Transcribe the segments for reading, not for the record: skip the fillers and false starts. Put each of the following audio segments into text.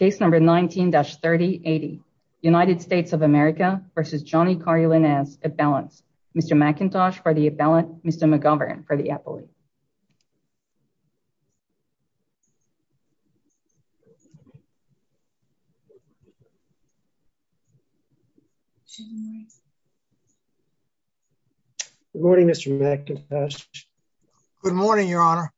Case number 19-3080, United States of America versus Johnny Carlinez, appellant. Mr. McIntosh for the appellant, Mr. McGovern for the appellate. Good morning, Mr. McIntosh. Good morning, Your Honor.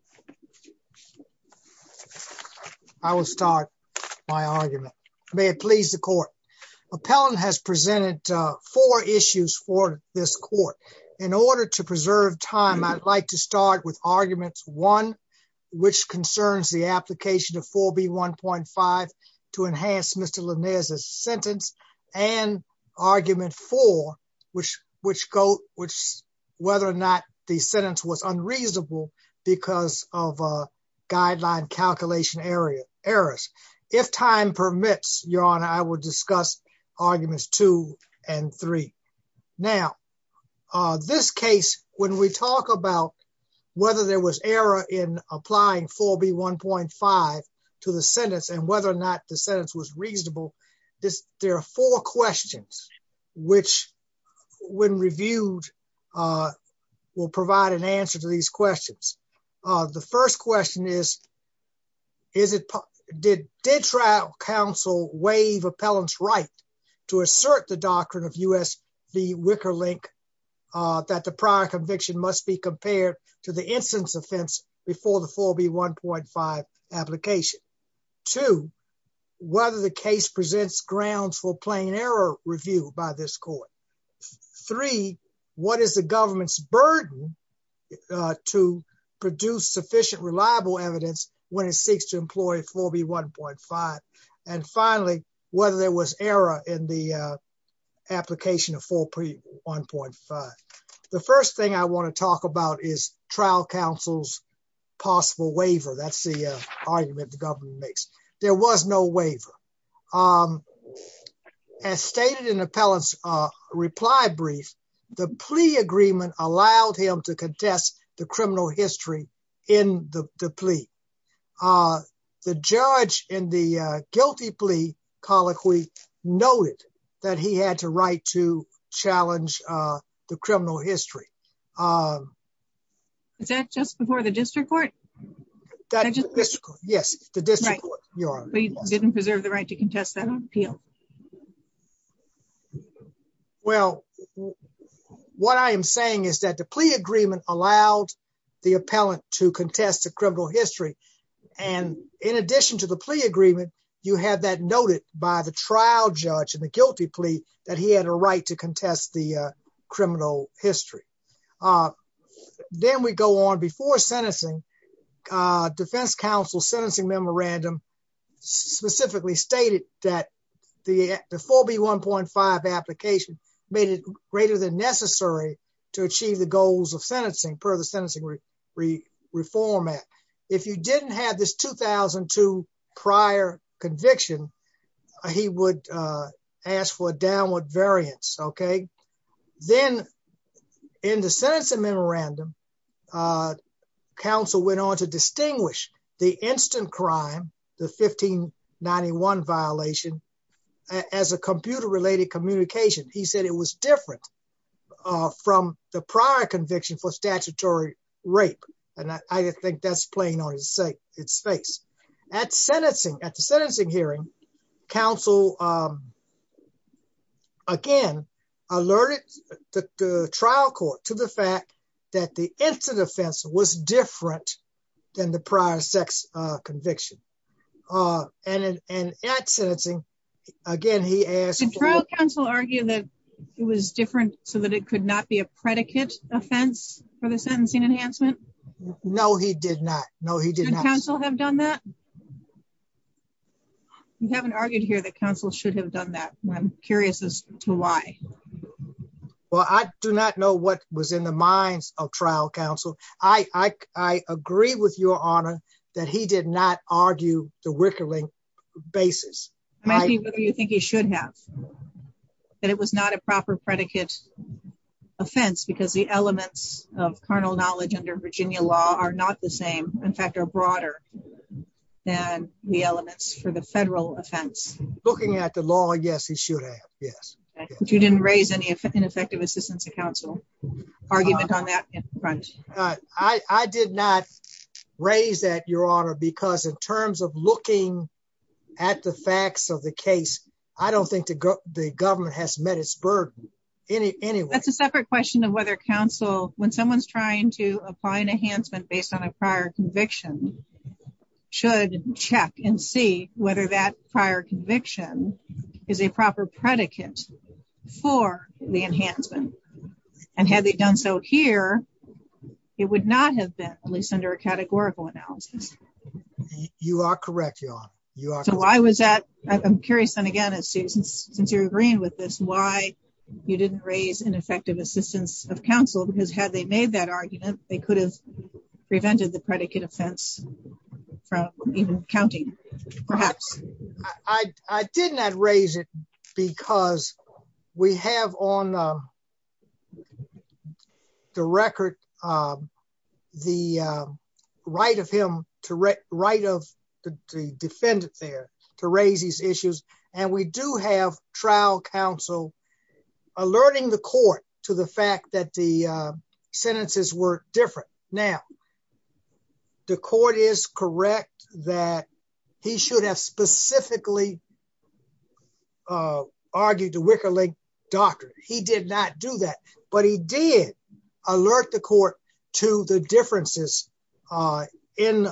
I will start my argument. May it please the court. Appellant has presented 4 issues for this court. In order to preserve time, I'd like to start with arguments 1, which concerns the application of 4B1.5 to enhance Mr. Linez's sentence, and argument 4, which whether or not the sentence was unreasonable because of guideline calculation errors. If time permits, Your Honor, I will discuss arguments 2 and 3. Now, this case, when we talk about whether there was error in applying 4B1.5 to the sentence and whether or not the sentence was reasonable, there are 4 questions which, when reviewed, will provide an answer to these questions. The first question is did trial counsel waive appellant's right to assert the doctrine of U.S. v. Wickerlink that the prior conviction must be compared to the instance offense before the 4B1.5 application? 2, whether the case presents grounds for plain error review by this court. 3, what is the government's burden to produce sufficient reliable evidence when it seeks to employ 4B1.5? And finally, whether there was error in the application of 4B1.5. The first thing I want to talk about is trial counsel's possible waiver. That's the argument the government makes. There was no waiver. As stated in the appellant's reply brief, the plea agreement allowed him to contest the criminal history in the plea. The judge in the guilty plea colloquy noted that he had the right to challenge the criminal history. Is that just before the district court? Yes, the district court, Your Honor. But you didn't preserve the right to contest that on appeal? Well, what I am saying is that the plea agreement allowed the appellant to contest the criminal history. And in addition to the plea agreement, you have that noted by the trial judge in the guilty plea that he had a right to contest the criminal history. Then we go on before sentencing. Defense counsel's sentencing memorandum specifically stated that the 4B1.5 application made it greater than necessary to achieve the goals of sentencing per the Sentencing Reform Act. If you didn't have this 2002 prior conviction, he would ask for a downward variance, okay? Then in the sentencing memorandum, counsel went on to distinguish the instant crime, the 1591 violation, as a computer-related communication. He said it was different from the prior conviction for statutory rape. And I think that's plain on its face. At the sentencing hearing, counsel again alerted the trial court to the fact that the instant offense was different than the prior sex conviction. And at sentencing, again, he asked... Did trial counsel argue that it was different so that it could not be a predicate offense for the sentencing enhancement? No, he did not. Should counsel have done that? You haven't argued here that counsel should have done that. I'm curious as to why. Well, I do not know what was in the minds of trial counsel. I agree with Your Honor that he did not argue the Wickerlink basis. I'm asking whether you think he should have. That it was not a proper predicate offense because the elements of carnal knowledge under Virginia law are not the same. In fact, are broader. than the elements for the federal offense. Looking at the law, yes, he should have. Yes. Okay. But you didn't raise any ineffective assistance of counsel argument on that front. I did not raise that, Your Honor, because in terms of looking at the facts of the case, I don't think the government has met its burden anyway. That's a separate question of whether counsel, when someone's trying to apply an enhancement based on a prior conviction, should check and see whether that prior conviction is a proper predicate for the enhancement. And had they done so here, it would not have been, at least under a categorical analysis. You are correct, Your Honor. So why was that? I'm curious, and again, since you're agreeing with this, why you didn't raise ineffective assistance of counsel, because had they made that argument, they could have prevented the predicate offense from even counting, perhaps. I did not raise it because we have on the record the right of the defendant there to raise these issues, and we do have trial counsel alerting the court to the fact that the sentences were different. Now, the court is correct that he should have specifically argued the Wicker Link doctrine. He did not do that, but he did alert the court to the differences in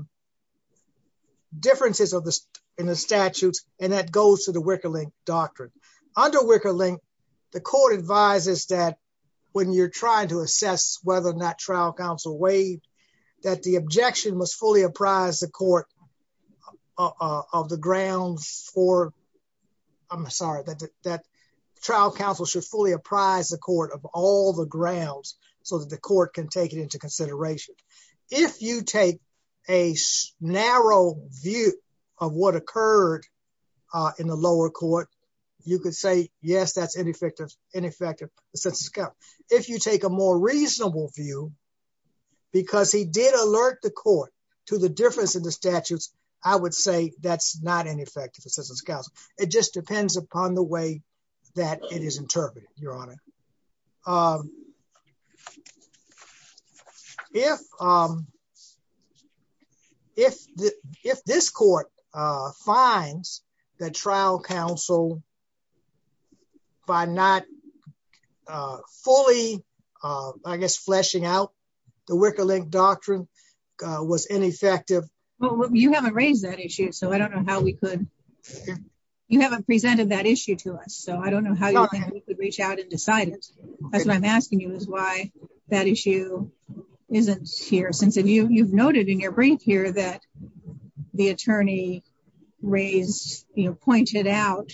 the statutes, and that goes to the Wicker Link doctrine. Under Wicker Link, the court advises that when you're trying to assess whether or not trial counsel waived, that the objection must fully apprise the court of the grounds for, that trial counsel should fully apprise the court of all the grounds so that the court can take it into consideration. If you take a narrow view of what occurred in the lower court, you could say, yes, that's ineffective assistance of counsel. If you take a more reasonable view, because he did alert the court to the difference in the statutes, I would say that's not ineffective assistance of counsel. It just depends upon the way that it is interpreted, Your Honor. If this court finds that trial counsel, by not fully, fleshing out the Wicker Link doctrine, was ineffective. Well, you haven't raised that issue, so I don't know how we could. You haven't presented that issue to us, so I don't know how you think we could reach out and decide it. That's what I'm asking you, is why that issue isn't here. Since you've noted in your brief here that the attorney pointed out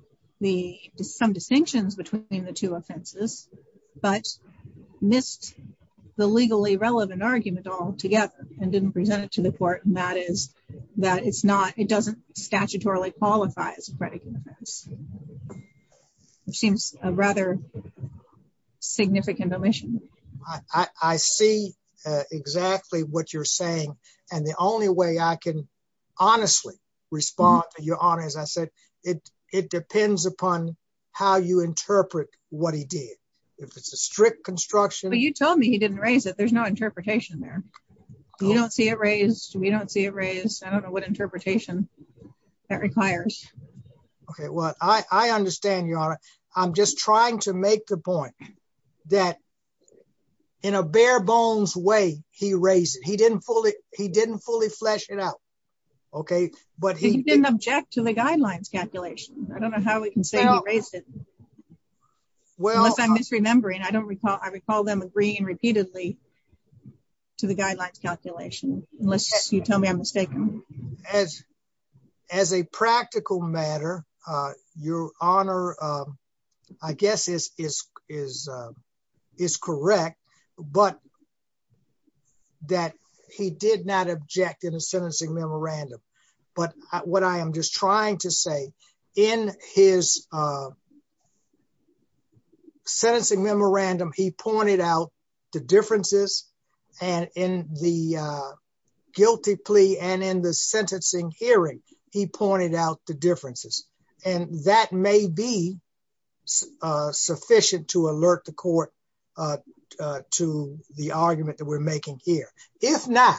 some distinctions between the two offenses, but missed the legally relevant argument altogether and didn't present it to the court, and that is that it doesn't statutorily qualify as a predicate offense, which seems a rather significant omission. I see exactly what you're saying, and the only way I can honestly respond to Your Honor, as I said, it depends upon how you interpret what he did. If it's a strict construction. But you told me he didn't raise it. There's no interpretation there. You don't see it raised. We don't see it raised. I don't know what interpretation that requires. Okay, well, I understand, Your Honor. I'm just trying to make the point that in a bare bones way, he raised it. He didn't fully flesh it out. Okay, but he didn't object to the guidelines calculation. I don't know how we can say he raised it. Well, unless I'm misremembering, I recall them agreeing repeatedly to the guidelines calculation, unless you tell me I'm mistaken. As a practical matter, Your Honor, I guess is correct, but that he did not object in a sentencing memorandum. But what I am just trying to say, in his sentencing memorandum, he pointed out the differences, and in the guilty plea and in the sentencing hearing, he pointed out the differences. And that may be sufficient to alert the court to the argument that we're making here. If not,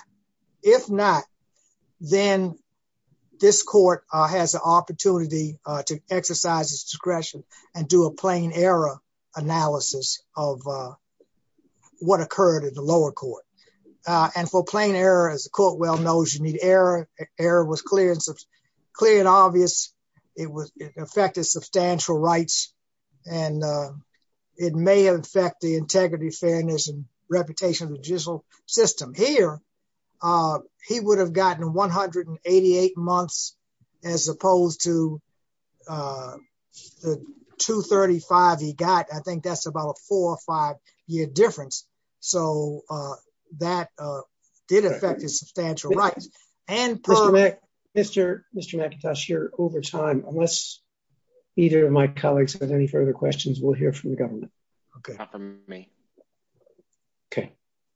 then this court has an opportunity to exercise its discretion and do a plain error analysis of what occurred in the lower court. And for plain error, as the court well knows, you need error. Error was clear and obvious. It affected substantial rights, and it may affect the integrity, fairness, and reputation of the judicial system. Here, he would have gotten 188 months as opposed to the 235 he got. I think that's about a 4 or 5 year difference. So that did affect his substantial rights. And Mr. McIntosh, you're over time. Unless either of my colleagues have any further questions, we'll hear from the government. Okay. Not from me. Okay.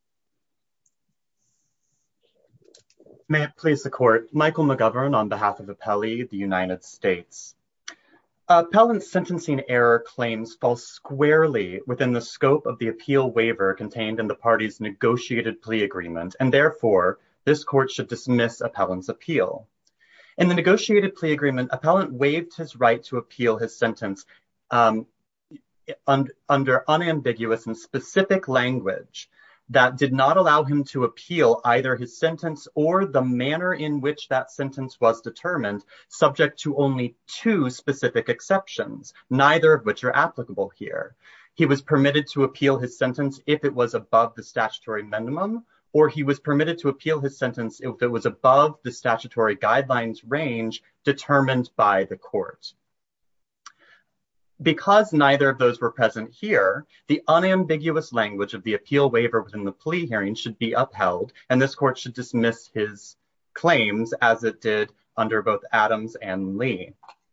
May it please the court. Michael McGovern on behalf of Appellee, the United States. Appellant's sentencing error claims fall squarely within the scope of the appeal waiver contained in the party's negotiated plea agreement, and therefore, this court should dismiss appellant's appeal. In the negotiated plea agreement, appellant waived his right to appeal his sentence under unambiguous and specific language that did not allow him to appeal either his sentence or the manner in which that sentence was determined, subject to only 2 specific exceptions, neither of which are applicable here. He was permitted to appeal his sentence if it was above the statutory minimum, or he was permitted to appeal his sentence if it was above the statutory guidelines range determined by the court. Because neither of those were present here, the unambiguous language of the appeal waiver within the plea hearing should be upheld, and this court should dismiss his claims as it did under both Adams and Lee.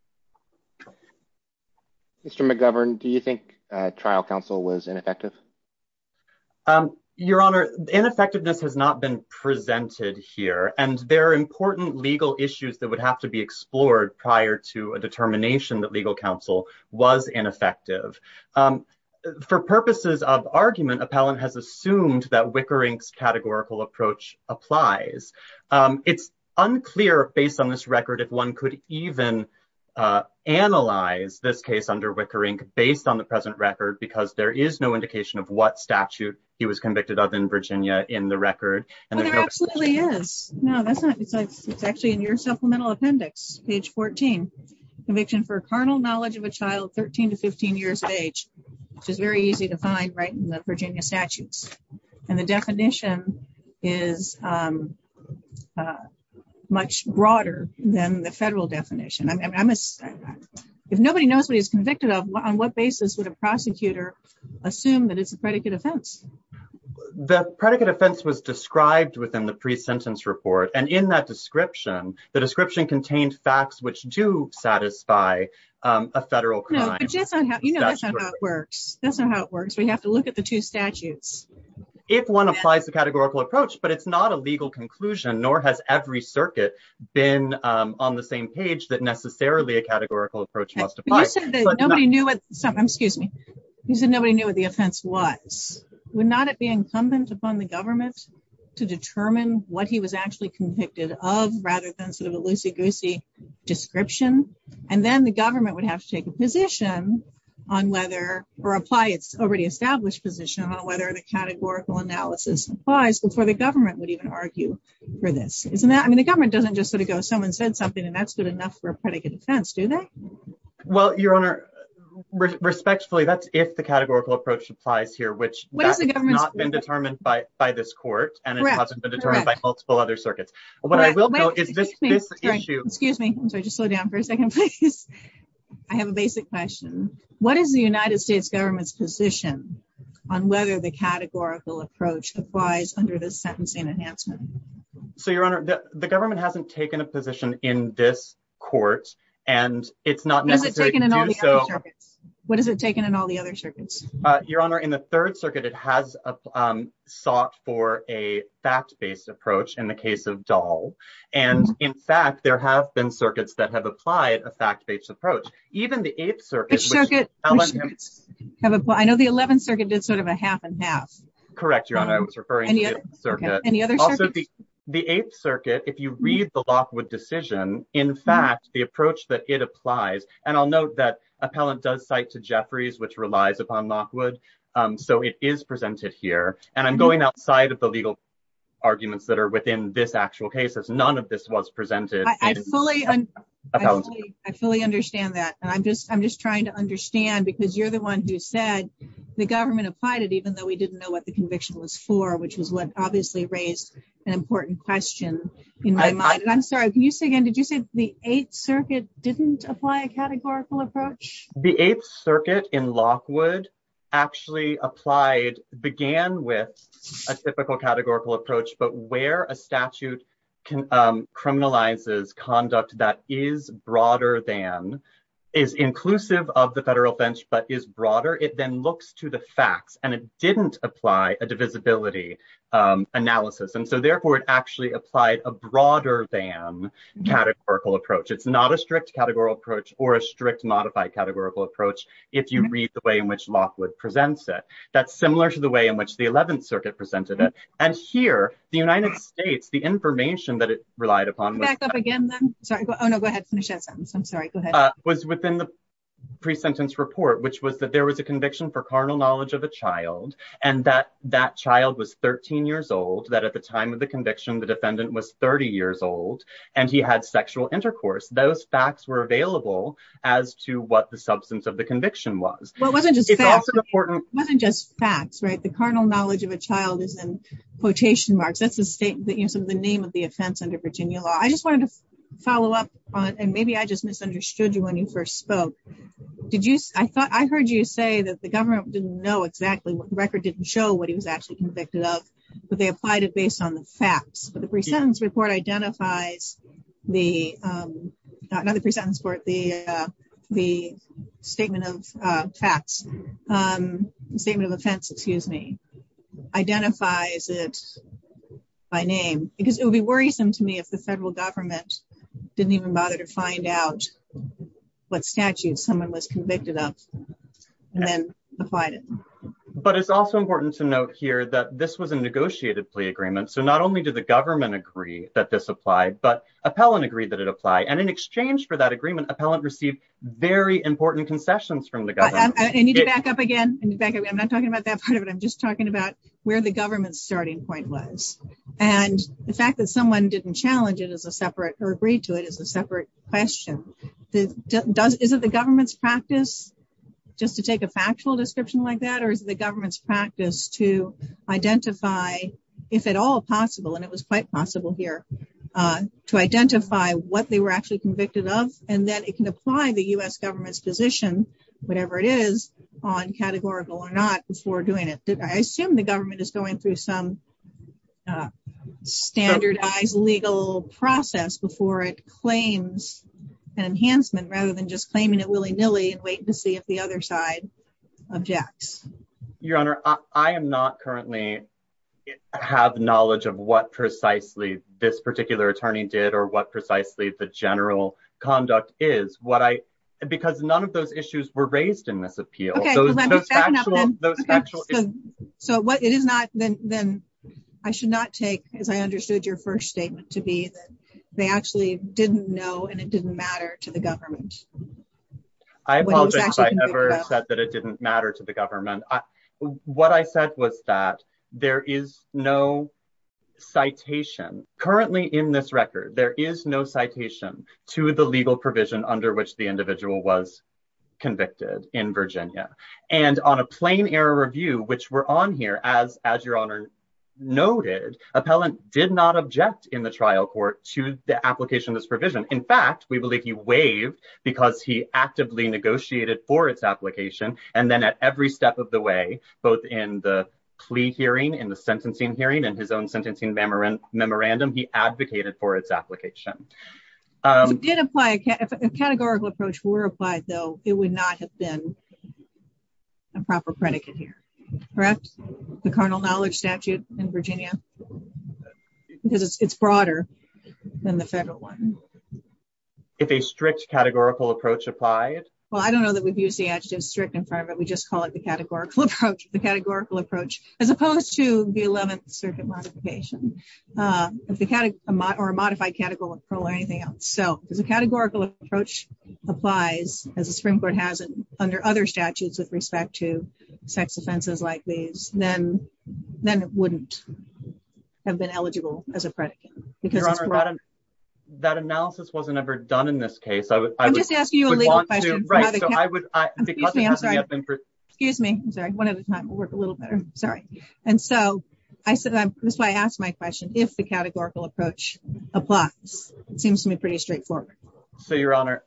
Mr. McGovern, do you think trial counsel was ineffective? Your Honor, ineffectiveness has not been presented here, and there are important legal issues that would have to be explored prior to a determination that legal counsel was ineffective. For purposes of argument, appellant has assumed that Wickerink's categorical approach applies. It's unclear based on this record if one could even analyze this case under Wickerink based on the present record, because there is no indication of what statute he was convicted of in Virginia in the record. And there absolutely is. No, that's not. It's actually in your supplemental appendix, page 14. Conviction for carnal knowledge of a child 13 to 15 years of age, which is very easy to find right in the Virginia statutes. And the definition is much broader than the federal definition. If nobody knows what he's convicted of, on what basis would a prosecutor assume that it's a predicate offense? The predicate offense was described within the pre-sentence report, and in that description, the description contained facts which do satisfy a federal crime. No, but that's not how it works. That's not how it works. We have to look at the 2 statutes. If one applies the categorical approach, but it's not a legal conclusion, nor has every circuit been on the same page that necessarily a categorical approach must apply. You said that nobody knew what, excuse me, you said nobody knew what the offense was. Would not it be incumbent upon the government to determine what he was actually convicted of rather than sort of a loosey-goosey description? And then the government would have to take a position on whether, or apply its already established position on whether the categorical analysis applies before the government would even argue for this. Isn't that, I mean, the government doesn't just sort of go, someone said something and that's good enough for a predicate offense, do they? Well, Your Honor, respectfully, that's if the categorical approach applies here, which has not been determined by this court, and it hasn't been determined by multiple other circuits. What I will note is this issue. Excuse me, I'm sorry, just slow down for a second, please. I have a basic question. What is the United States government's position on whether the categorical approach applies under this sentencing enhancement? So, Your Honor, the government hasn't taken a position in this court, and it's not necessary to do so. What is it taken in all the other circuits? Your Honor, in the Third Circuit, it has sought for a fact-based approach in the case of Dahl. And in fact, there have been circuits that have applied a fact-based approach. Even the Eighth Circuit, which circuits have applied? I know the 11th Circuit did sort of a half and half. Correct, Your Honor. I was referring to the Eighth Circuit. Okay. Any other circuits? Also, the Eighth Circuit, if you read the Lockwood decision, in fact, the approach that it applies, and I'll note that appellant does cite to Jeffries, which relies upon Lockwood, so it is presented here. And I'm going outside of the legal arguments that are within this actual case, as none of this was presented. I fully understand that, and I'm just trying to understand, because you're the one who said the government applied it even though we didn't know what the conviction was for, which was what obviously raised an important question in my mind. And I'm sorry, can you say again, did you say the Eighth Circuit didn't apply a categorical approach? The Eighth Circuit in Lockwood actually began with a typical categorical approach, but where a statute criminalizes conduct that is inclusive of the federal offense, but is broader, it then looks to the facts, and it didn't apply a divisibility analysis. And so therefore, it actually applied a broader than categorical approach. It's not a strict categorical approach or a strict modified categorical approach if you read the way in which Lockwood presents it. That's similar to the way in which the 11th Circuit presented it. And here, the United States, the information that it relied upon was— Back up again then? Sorry. Go ahead. Finish that sentence. I'm sorry. Go ahead. Was within the pre-sentence report, which was that there was a conviction for carnal knowledge of a child, and that child was 13 years old, that at the time of the conviction, the defendant was 30 years old, and he had sexual intercourse. Those facts were available as to what the substance of the conviction was. Well, it wasn't just facts. Also important. It wasn't just facts, right? The carnal knowledge of a child is in quotation marks. That's the name of the offense under Virginia law. I just wanted to follow up on, and maybe I just misunderstood you when you first spoke. I heard you say that the government didn't know exactly what the record didn't show what he was actually convicted of, but they applied it based on the facts. But the pre-sentence report identifies the statement of facts, statement of offense, identifies it by name, because it would be worrisome to me if the federal government didn't even bother to find out what statute someone was convicted of and then applied it. But it's also important to note here that this was a negotiated plea agreement. So not only did the government agree that this applied, but appellant agreed that it applied. And in exchange for that agreement, appellant received very important concessions from the government. I need to back up again. I'm not talking about that part of it. I'm just talking about where the government's starting point was. And the fact that someone didn't challenge it as a separate, or agree to it as a separate question. Is it the government's practice just to take a factual description like that, or is it the government's practice to identify, if at all possible, and it was quite possible here, to identify what they were actually convicted of, and then it can apply the U.S. government's position, whatever it is, on categorical or not before doing it? I assume the government is going through some standardized legal process before it claims an enhancement, rather than just claiming it willy-nilly and waiting to see if the other side objects. Your Honor, I am not currently have knowledge of what precisely this particular attorney did or what precisely the general conduct is. Because none of those issues were raised in this appeal. Okay, so what it is not, then I should not take, as I understood your first statement, to be that they actually didn't know and it didn't matter to the government. I apologize if I ever said that it didn't matter to the government. What I said was that there is no citation currently in this record. There is no citation to the legal provision under which the individual was convicted in Virginia. And on a plain error review, which we're on here, as Your Honor noted, appellant did not object in the trial court to the application of this provision. In fact, we believe he waived because he actively negotiated for its application. And then at every step of the way, both in the plea hearing, in the sentencing hearing, and his own sentencing memorandum, he advocated for its application. If a categorical approach were applied, though, it would not have been a proper predicate here, correct? The carnal knowledge statute in Virginia, because it's broader than the federal one. If a strict categorical approach applied? Well, I don't know that we've used the adjective strict in front of it. We just call it the categorical approach, as opposed to the 11th Circuit modification, or a modified categorical or anything else. So if a categorical approach applies, as the Supreme Court has it under other statutes with respect to sex offenses like these, then it wouldn't have been eligible as a predicate. Because Your Honor, that analysis wasn't ever done in this case. I'm just asking you a legal question. Right, so because it hasn't yet been... Excuse me, I'm sorry, one at a time, we'll work a little better, sorry. And so I said, that's why I asked my question, if the categorical approach applies. It seems to me pretty straightforward. So, Your Honor,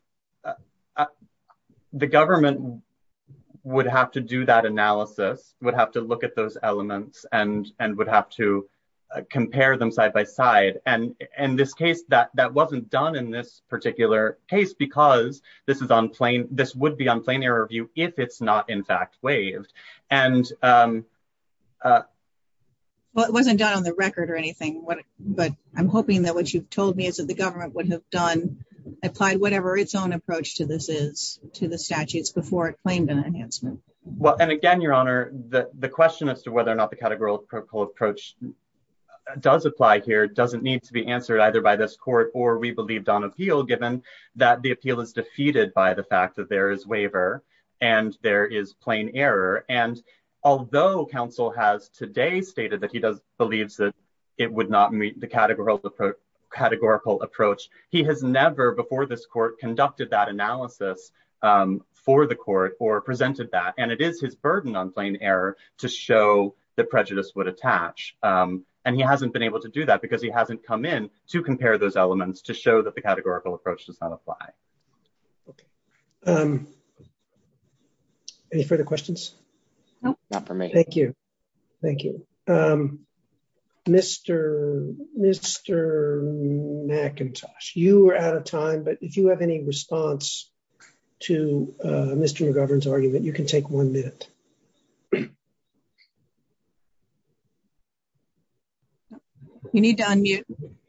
the government would have to do that analysis, would have to look at those elements and would have to compare them side by side. And in this case, that wasn't done in this particular case because this would be on plain error review if it's not in fact waived. And well, it wasn't done on the record or anything, but I'm hoping that what you've told me is that the government would have applied whatever its own approach to this is to the statutes before it claimed an enhancement. Well, and again, Your Honor, the question as to whether or not the categorical approach does apply here doesn't need to be answered either by this court or we believed on appeal, given that the appeal is defeated by the fact that there is waiver and there is plain error. And although counsel has today stated that he believes that it would not meet the categorical approach, he has never before this court conducted that analysis for the court or presented that. And it is his burden on plain error to show that prejudice would attach. And he hasn't been able to do that because he hasn't come in to compare those elements to show that the categorical approach does not apply. Okay. Any further questions? No, not for me. Thank you. Thank you. Mr. McIntosh, you are out of time, but if you have any response to Mr. McGovern's argument, you can take 1 minute. You need to unmute.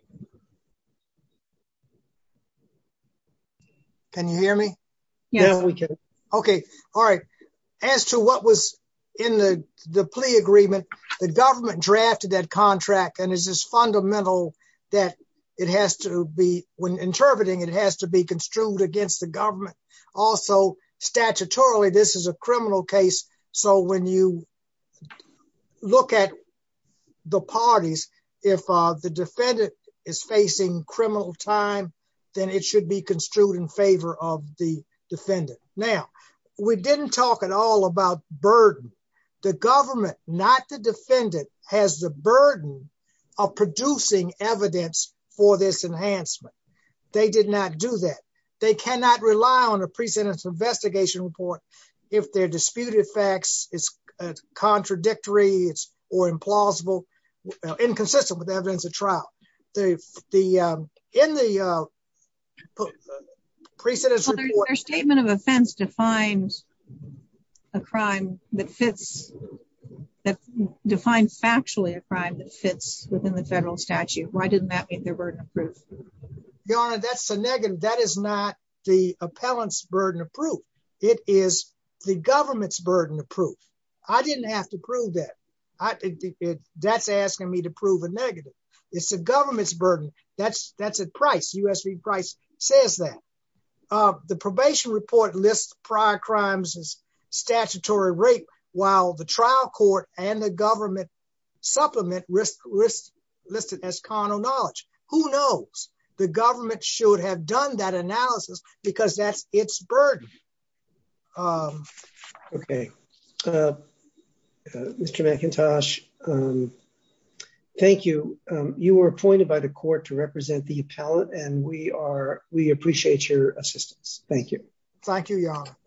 Can you hear me? Yes, we can. Okay. All right. As to what was in the plea agreement, the government drafted that contract, and it's just fundamental that it has to be, when interpreting, it has to be construed against the government. Also, statutorily, this is a criminal case. So when you look at the parties, if the defendant is facing criminal time, then it should be construed in favor of the defendant. Now, we didn't talk at all about burden. The government, not the defendant, has the burden of producing evidence for this enhancement. They did not do that. They cannot rely on a pre-sentence investigation report if they're disputed facts, it's contradictory, or implausible, inconsistent with the evidence of trial. In the pre-sentence report, their statement of offense defines a crime that defines factually a crime that fits within the federal statute. Why didn't that meet their burden of proof? Your Honor, that's a negative. That is not the appellant's burden of proof. It is the government's burden of proof. I didn't have to prove that. That's asking me to prove a negative. It's the government's burden. That's at Price. U.S. v. Price says that. The probation report lists prior crimes as statutory rape, while the trial court and the government supplement listed as carnal knowledge. Who knows? The government should have done that analysis because that's its burden. Okay. Mr. McIntosh, thank you. You were appointed by the court to represent the appellant, and we appreciate your assistance. Thank you. Thank you, Your Honor.